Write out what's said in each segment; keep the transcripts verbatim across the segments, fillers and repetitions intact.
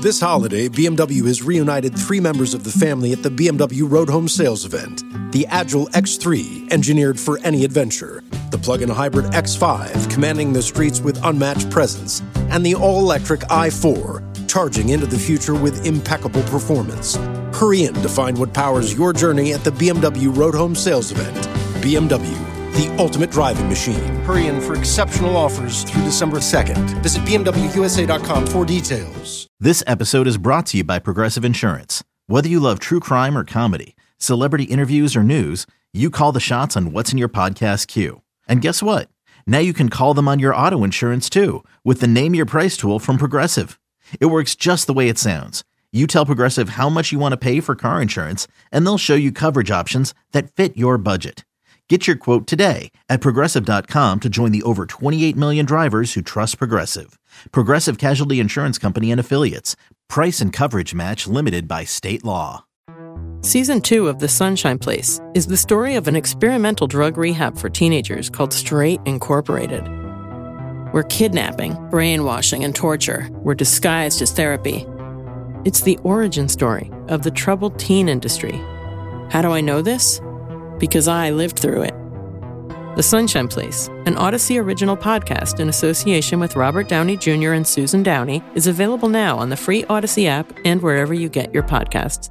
This holiday, B M W has reunited three members of the family at the B M W Road Home Sales event. The Agile X three, engineered for any adventure. The plug-in hybrid X five, commanding the streets with unmatched presence. And the all-electric i four, charging into the future with impeccable performance. Hurry in to find what powers your journey at the B M W Road Home Sales event. B M W, the ultimate driving machine. Hurry in for exceptional offers through December second. Visit B M W U S A dot com for details. This episode is brought to you by Progressive Insurance. Whether you love true crime or comedy, celebrity interviews or news, you call the shots on what's in your podcast queue. And guess what? Now you can call them on your auto insurance too with the Name Your Price tool from Progressive. It works just the way it sounds. You tell Progressive how much you want to pay for car insurance, and they'll show you coverage options that fit your budget. Get your quote today at Progressive dot com to join the over twenty-eight million drivers who trust Progressive. Progressive Casualty Insurance Company and Affiliates. Price and coverage match limited by state law. Season two of The Sunshine Place is the story of an experimental drug rehab for teenagers called Straight Incorporated, where kidnapping, brainwashing, and torture were disguised as therapy. It's the origin story of the troubled teen industry. How do I know this? Because I lived through it. The Sunshine Place, an Odyssey original podcast in association with Robert Downey Junior and Susan Downey, is available now on the free Odyssey app and wherever you get your podcasts.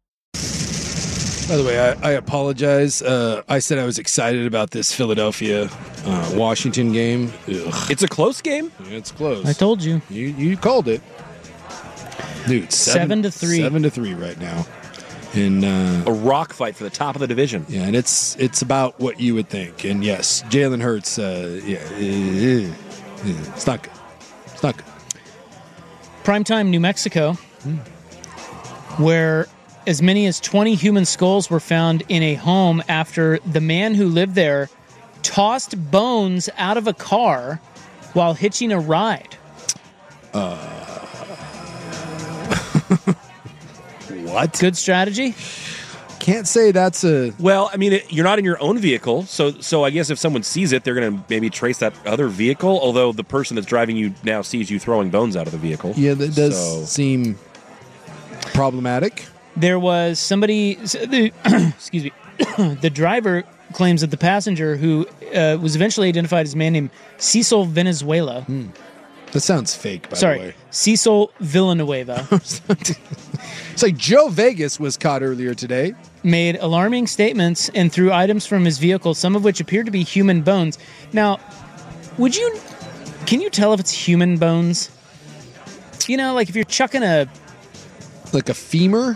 By the way, I, I apologize. Uh, I said I was excited about this Philadelphia uh, Washington game. Ugh. It's a close game? It's close. I told you. You you called it. Dude, seven, seven to three. Seven to three right now. In uh, a rock fight for the top of the division. Yeah, and it's it's about what you would think. And yes, Jalen Hurts, uh, yeah, it's not good. It's not good. Primetime New Mexico, hmm. where as many as twenty human skulls were found in a home after the man who lived there tossed bones out of a car while hitching a ride. Uh. What? Good strategy? Can't say that's a... Well, I mean, it, you're not in your own vehicle, so so I guess if someone sees it, they're going to maybe trace that other vehicle, although the person that's driving you now sees you throwing bones out of the vehicle. Yeah, that does so. seem problematic. There was somebody... excuse me. The driver claims that the passenger, who uh, was eventually identified as a man named Cecil Venezuela... Hmm. That sounds fake, by Sorry, the way. Cecil Villanueva. It's like Joe Vegas was caught earlier today. Made alarming statements and threw items from his vehicle, some of which appeared to be human bones. Now, would you... Can you tell if it's human bones? You know, like if you're chucking a... Like a femur?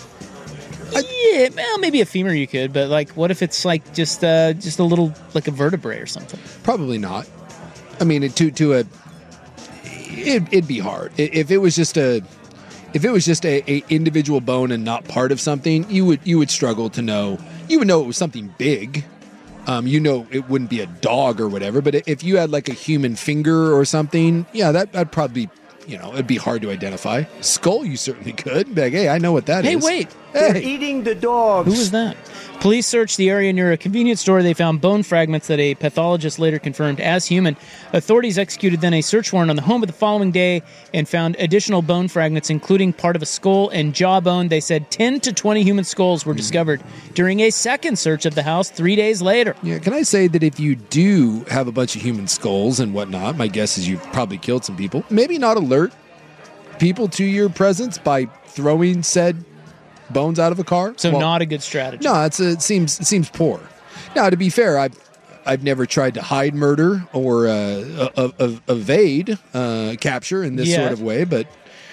Yeah, well, maybe a femur you could, but like, what if it's like just uh, just a little, like a vertebrae or something? Probably not. I mean, to to a... It, it'd be hard if it was just a, if it was just a, a individual bone and not part of something. You would you would struggle to know. You would know it was something big. Um, you know it wouldn't be a dog or whatever. But if you had like a human finger or something, yeah, that that'd probably be, you know, it'd be hard to identify. Skull, you certainly could. Be like, hey, I know what that hey, is. Hey, wait, hey. They're eating the dogs. Who was that? Police searched the area near a convenience store. They found bone fragments that a pathologist later confirmed as human. Authorities executed then a search warrant on the home of the following day and found additional bone fragments, including part of a skull and jawbone. They said ten to twenty human skulls were discovered during a second search of the house three days later. Yeah, can I say that if you do have a bunch of human skulls and whatnot, my guess is you've probably killed some people. Maybe not alert people to your presence by throwing said bones out of a car. So well, not a good strategy. No, it's a, it seems it seems poor. Now, to be fair, I've I've never tried to hide murder or uh, uh, uh, evade uh, capture in this yeah. sort of way, but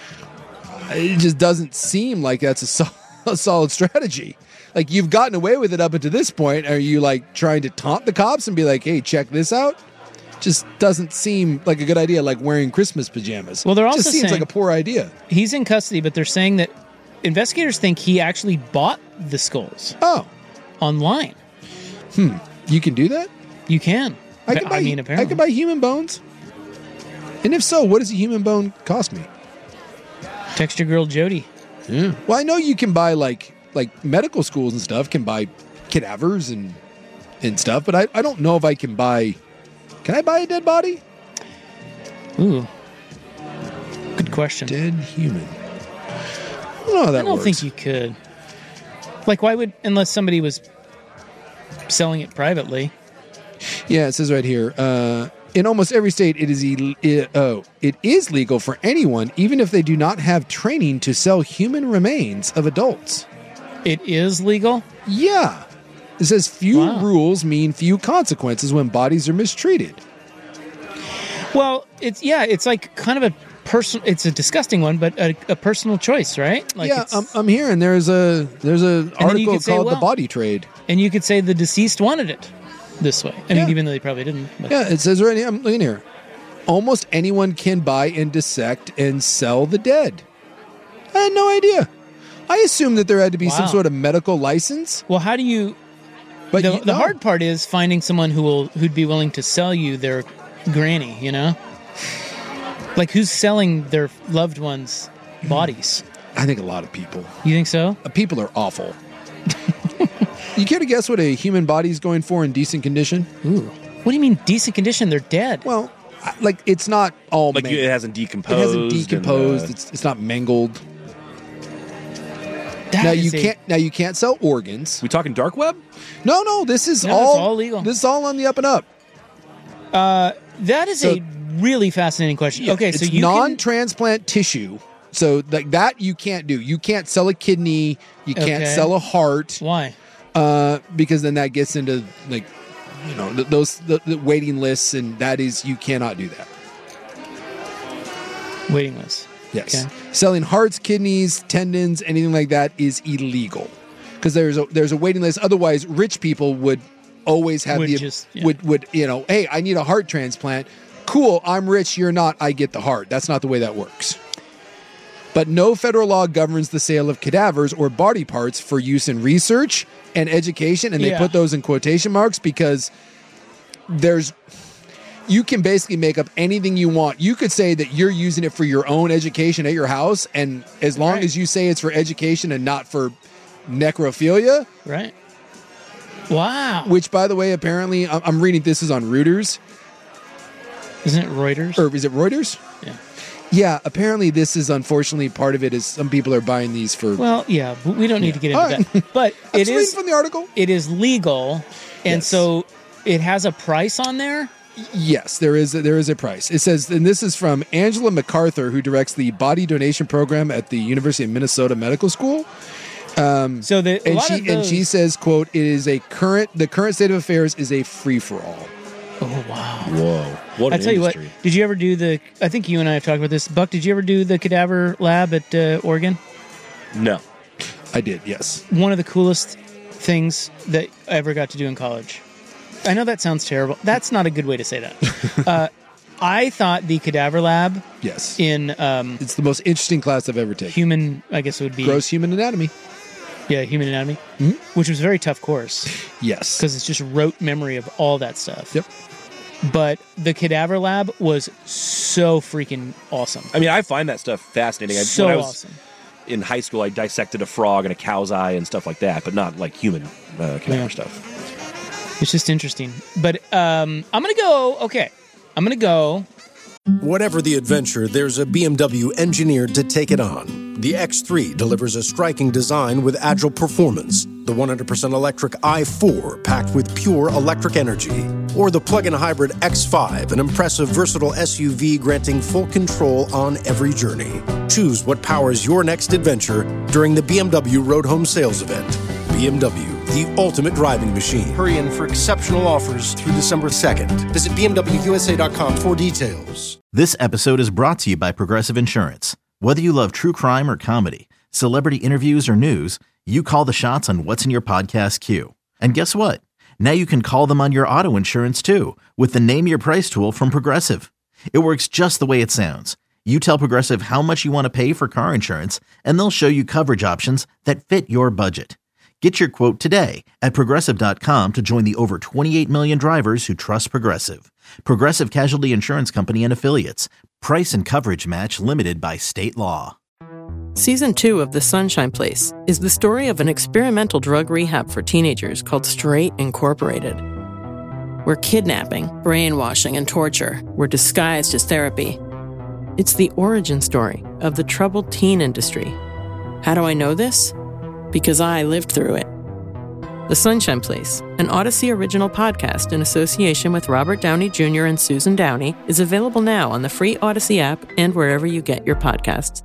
it just doesn't seem like that's a, sol- a solid strategy. Like, you've gotten away with it up until this point. Are you like trying to taunt the cops and be like, "Hey, check this out"? Just doesn't seem like a good idea. Like wearing Christmas pajamas. Well, they're also just seems saying like a poor idea. He's in custody, but they're saying that investigators think he actually bought the skulls. Oh, online. Hmm. You can do that? You can. I, can buy, I mean, apparently. I can buy human bones. And if so, what does a human bone cost me? Text your girl Jody. Yeah. Well, I know you can buy like like medical schools and stuff can buy cadavers and and stuff, but I, I don't know if I can buy. Can I buy a dead body? Ooh. Good question. Dead human. don't know how that I don't works. think you could. Like, why would, unless somebody was selling it privately. Yeah, it says right here, uh, in almost every state, it is e- it, oh, it is legal for anyone, even if they do not have training, to sell human remains of adults. It is legal? Yeah. It says few Wow. rules mean few consequences when bodies are mistreated. Well, it's, yeah, it's like kind of a person. It's a disgusting one, but a, a personal choice, right? Like yeah, it's, I'm, I'm hearing there's a there's an then you article could say, called well- The Body Trade. and you could say the deceased wanted it this way. I Yeah. mean, even though they probably didn't. But. Yeah, it says right here, I'm looking here. Almost anyone can buy and dissect and sell the dead. I had no idea. I assumed that there had to be some Wow. sort of medical license. Well, how do you? But the you, the no. hard part is finding someone who will who'd be willing to sell you their granny. You know, like who's selling their loved ones' bodies? I think a lot of people. You think so? Uh, People are awful. You care to guess what a human body is going for in decent condition? Ooh, what do you mean decent condition? They're dead. Well, I- like it's not all Like man- you, it hasn't it decomposed. hasn't decomposed. and, uh, it's it's not mangled. That now is you a- can't now you can't sell organs. we talking dark web? No, no, this is No, all, it's all legal. This is all on the up and up. That is So- a really fascinating question. okay, so it's you can, non-transplant tissue. So like that you can't do. You can't sell a kidney. You can't Okay. sell a heart why? uh, because then that gets into like you know th- those the, the waiting lists, and that is you cannot do that. Waiting list. Yes, Okay. selling hearts, kidneys, tendons, anything like that is illegal because there's a there's a waiting list. Otherwise, rich people would always have Would the just- yeah. would would you know, hey, I need a heart transplant. Cool, I'm rich, you're not. I get the heart. That's not the way that works. But no federal law governs the sale of cadavers or body parts for use in research and education, and they Yeah. put those in quotation marks because there's you can basically make up anything you want. You could say that you're using it for your own education at your house, and as long Right. as you say it's for education and not for necrophilia, Right. Wow. which by the way, apparently I'm I'm reading this is on Reuters, Isn't it Reuters? or is it Reuters? yeah. Yeah, apparently this is unfortunately part of it is some people are buying these for. Well, yeah, but we don't need to get into All right. that. But I'm it just reading is from the article. it is legal, and Yes. so it has a price on there. Yes, there is a, there is a price. It says, and this is from Angela MacArthur, who directs the body donation program at the University of Minnesota Medical School. So the a And lot she of those, and she says, "quote It is a current. The current state of affairs is a free for all." oh wow. Whoa! What I an tell you what, industry. did you ever do the? I think you and I have talked about this. Buck, did you ever do the cadaver lab at uh, Oregon? No. I did, yes. One of the coolest things that I ever got to do in college. I know that sounds terrible. That's not a good way to say that. uh, I thought the cadaver lab Yes. in um, It's the most interesting class I've ever taken. human, I guess it would be Gross human anatomy. yeah, human anatomy, Hmm? which was a very tough course Yes. because it's just rote memory of all that stuff. Yep. But the cadaver lab was so freaking awesome. I mean, I find that stuff fascinating. I, So when I was awesome. in high school, I dissected a frog and a cow's eye and stuff like that, but not like human uh, cadaver Yeah. stuff. It's just interesting. But um, I'm gonna go. Okay, I'm gonna go. Whatever the adventure, there's a B M W engineered to take it on. The X three delivers a striking design with agile performance. The one hundred percent electric i four packed with pure electric energy. Or the plug-in hybrid X five, an impressive versatile S U V granting full control on every journey. Choose what powers your next adventure during the B M W Road Home Sales Event. B M W, the ultimate driving machine. Hurry in for exceptional offers through December second. Visit B M W U S A dot com for details. This episode is brought to you by Progressive Insurance. Whether you love true crime or comedy, celebrity interviews or news, you call the shots on what's in your podcast queue. And guess what? Now you can call them on your auto insurance too with the Name Your Price tool from Progressive. It works just the way it sounds. You tell Progressive how much you want to pay for car insurance, and they'll show you coverage options that fit your budget. Get your quote today at Progressive dot com to join the over twenty-eight million drivers who trust Progressive. Progressive Casualty Insurance Company and Affiliates. Price and coverage match limited by state law. Season two of The Sunshine Place is the story of an experimental drug rehab for teenagers called Straight Incorporated, where kidnapping, brainwashing, and torture were disguised as therapy. It's the origin story of the troubled teen industry How do I know this? Because I lived through it. The Sunshine Place, an Odyssey original podcast in association with Robert Downey Junior and Susan Downey, is available now on the free Odyssey app and wherever you get your podcasts.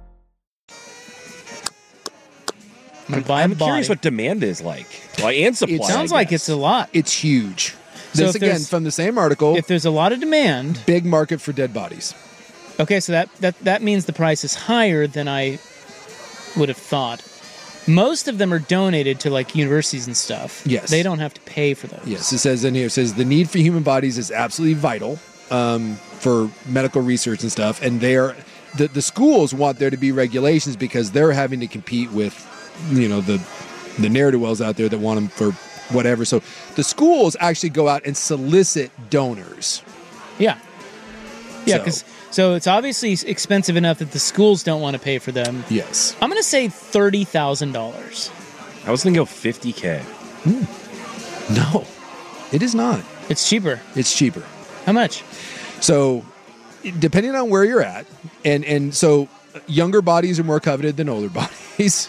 I'm, gonna buy I'm a curious body. what demand is like. Well, and supply. It Sounds I like guess. it's a lot. It's huge. So This if again there's- from the same article. If there's a lot of demand, Big market for dead bodies. okay, so that, that, that means the price is higher than I would have thought. Most of them are donated to like universities and stuff. Yes. They don't have to pay for those. Yes, it says in here, it says the need for human bodies is absolutely vital um, for medical research and stuff. And they are, the, the schools want there to be regulations because they're having to compete with, you know, the the ne'er-do-wells out there that want them for whatever. So the schools actually go out and solicit donors. Yeah. Yeah, So- because so it's obviously expensive enough that the schools don't want to pay for them. Yes. I'm going to say thirty thousand dollars. I was going to go fifty K. No, it is not. It's cheaper. It's cheaper. How much? So, depending on where you're at, and and so younger bodies are more coveted than older bodies.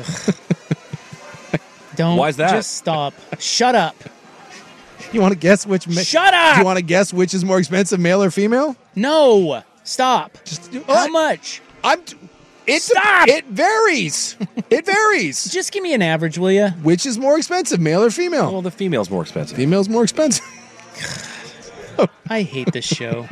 Don't. Why is that? Just stop. Shut up. You want to guess which? Ma- Shut up! Do you want to guess which is more expensive, male or female? No. Stop. Just How what? much? I'm. T- it's Stop! it varies. It varies. Just give me an average, will you? Which is more expensive, male or female? Well, the female's more expensive. Female's more expensive. I hate this show.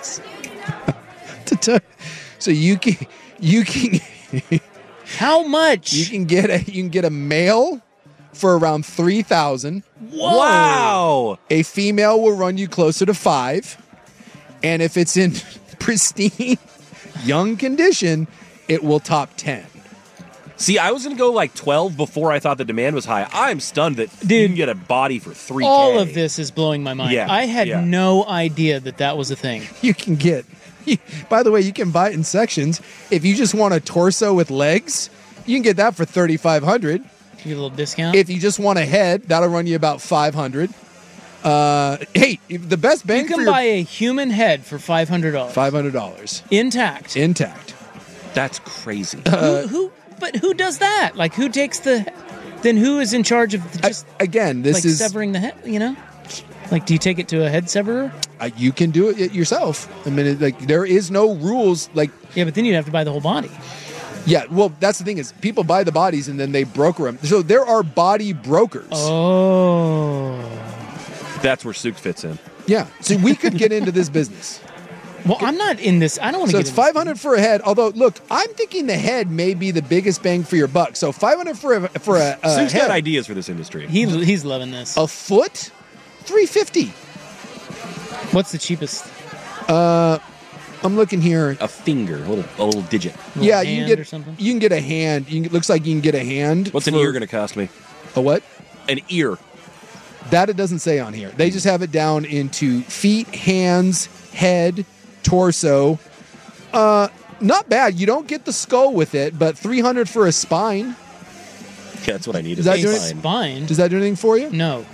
To tell- so you can you can How much? you can get a you can get a male for around three thousand. Whoa. Wow. A female will run you closer to five, and if it's in pristine, young condition, it will top ten. See, I was going to go like twelve before I thought the demand was high. I'm stunned that you Dude, can get a body for three K. All of this is blowing my mind. Yeah, I had yeah. no idea that that was a thing. You can get. By the way, you can buy it in sections. If you just want a torso with legs, you can get that for thirty-five hundred. You get a little discount. If you just want a head, that'll run you about five hundred. Uh, hey, if the best bang you for can your buy a human head for five hundred dollars. five hundred dollars Intact. intact. That's crazy. who, who? But who does that? Like, who takes the? Then who is in charge of the, I- just again, this like is severing the head? You know, like, do you take it to a head severer? uh, you can do it yourself. I mean, it, like there is no rules. Like, Yeah, but then you'd have to buy the whole body. yeah, well, that's the thing is people buy the bodies and then they broker them. So there are body brokers. Oh. That's where Sook fits in. Yeah, so we could get into this business. Well, I'm not in this. I don't want to So get it's in this. five hundred for a head. Although, look, I'm thinking the head may be the biggest bang for your buck. So five hundred for a for a, a Sook's head. got ideas for this industry. He he's loving this. A foot, three fifty. What's the cheapest? I'm looking here. A finger, a little, a little digit. Little Yeah, you hand can or get something? you can get a hand. You can, looks like you can get a hand. What's an for- ear going to cost me? A what? An ear. That it doesn't say on here. They just have it down into feet, hands, head, torso. Uh, not bad. You don't get the skull with it, but three hundred for a spine. Yeah, that's what I need. Is Is that a doing- spine. Spine? Does that do anything for you? No.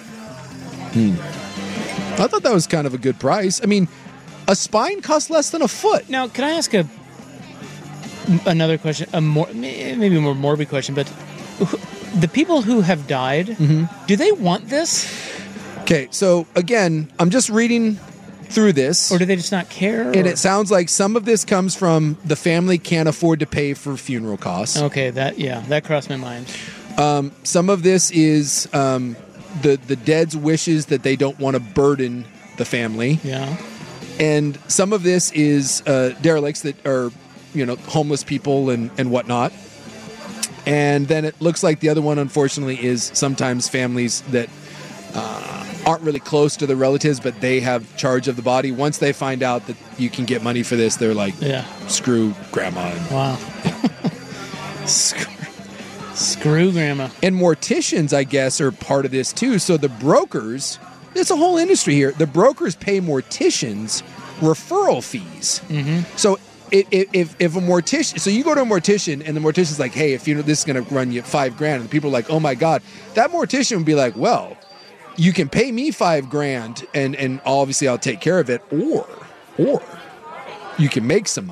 I thought that was kind of a good price. I mean, a spine costs less than a foot. Now, can I ask a another question? A more maybe a more morbid question, but who- the people who have died, Mm-hmm. do they want this, Okay, so again, I'm just reading through this. or do they just not care? And or- it sounds like some of this comes from the family can't afford to pay for funeral costs. okay, that yeah, that crossed my mind. Some of this is um, the the dead's wishes that they don't want to burden the family, Yeah. and some of this is uh, derelicts that are, you know, homeless people and and whatnot. And then it looks like the other one, unfortunately, is sometimes families that uh, aren't really close to the relatives, but they have charge of the body. Once they find out that you can get money for this, they're like, Yeah. screw grandma. And, Wow. Screw, screw grandma. and morticians, I guess, are part of this too. So the brokers, it's a whole industry here. The brokers pay morticians referral fees. So if, if, if a mortician, so you go to a mortician and the mortician's like, hey, if you know this is going to run you five grand, and people are like, oh my God, that mortician would be like, well, you can pay me five grand and, and obviously I'll take care of it, or, or you can make some money.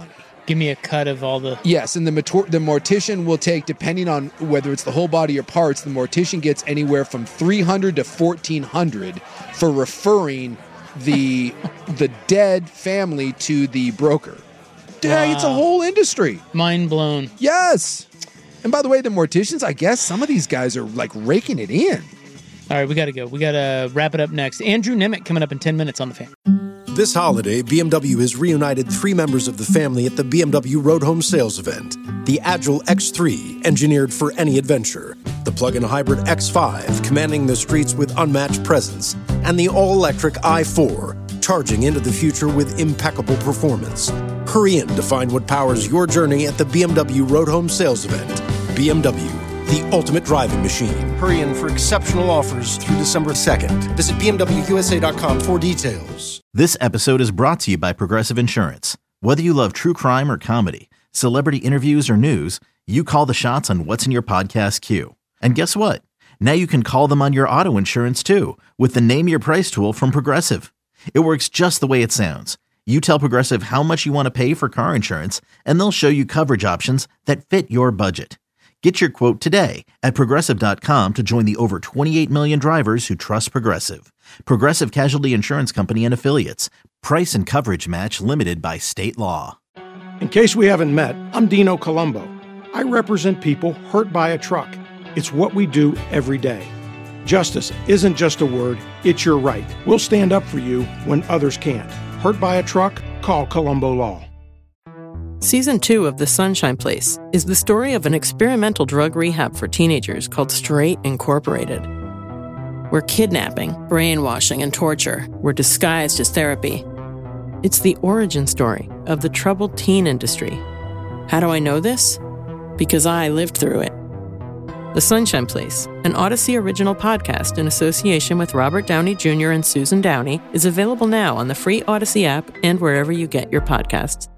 Give me a cut of all the... Yes, and the motor- the mortician will take, depending on whether it's the whole body or parts, the mortician gets anywhere from three hundred to fourteen hundred for referring the the dead family to the broker. Dang, wow. It's a whole industry. Mind blown. Yes. And by the way, the morticians, I guess some of these guys are like raking it in. All right, we got to go. We got to wrap it up next. Andrew Nemec coming up in ten minutes on The Fan. This holiday, B M W has reunited three members of the family at the B M W Road Home Sales Event. The Agile X three, engineered for any adventure. The plug-in hybrid X five, commanding the streets with unmatched presence. And the all-electric i four, charging into the future with impeccable performance. Hurry in to find what powers your journey at the B M W Road Home Sales Event. B M W, the ultimate driving machine. Hurry in for exceptional offers through December second. Visit B M W U S A dot com for details. This episode is brought to you by Progressive Insurance. Whether you love true crime or comedy, celebrity interviews or news, you call the shots on what's in your podcast queue. And guess what? Now you can call them on your auto insurance too with the Name Your Price tool from Progressive. It works just the way it sounds. You tell Progressive how much you want to pay for car insurance, and they'll show you coverage options that fit your budget. Get your quote today at Progressive dot com to join the over twenty-eight million drivers who trust Progressive. Progressive Casualty Insurance Company and Affiliates. Price and coverage match limited by state law. In case we haven't met, I'm Dino Colombo. I represent people hurt by a truck. It's what we do every day. Justice isn't just a word, it's your right. We'll stand up for you when others can't. Hurt by a truck? Call Colombo Law. Season two of The Sunshine Place is the story of an experimental drug rehab for teenagers called Straight Incorporated, where kidnapping, brainwashing, and torture were disguised as therapy. It's the origin story of the troubled teen industry. How do I know this? Because I lived through it. The Sunshine Place, an Odyssey original podcast in association with Robert Downey Junior and Susan Downey, is available now on the free Odyssey app and wherever you get your podcasts.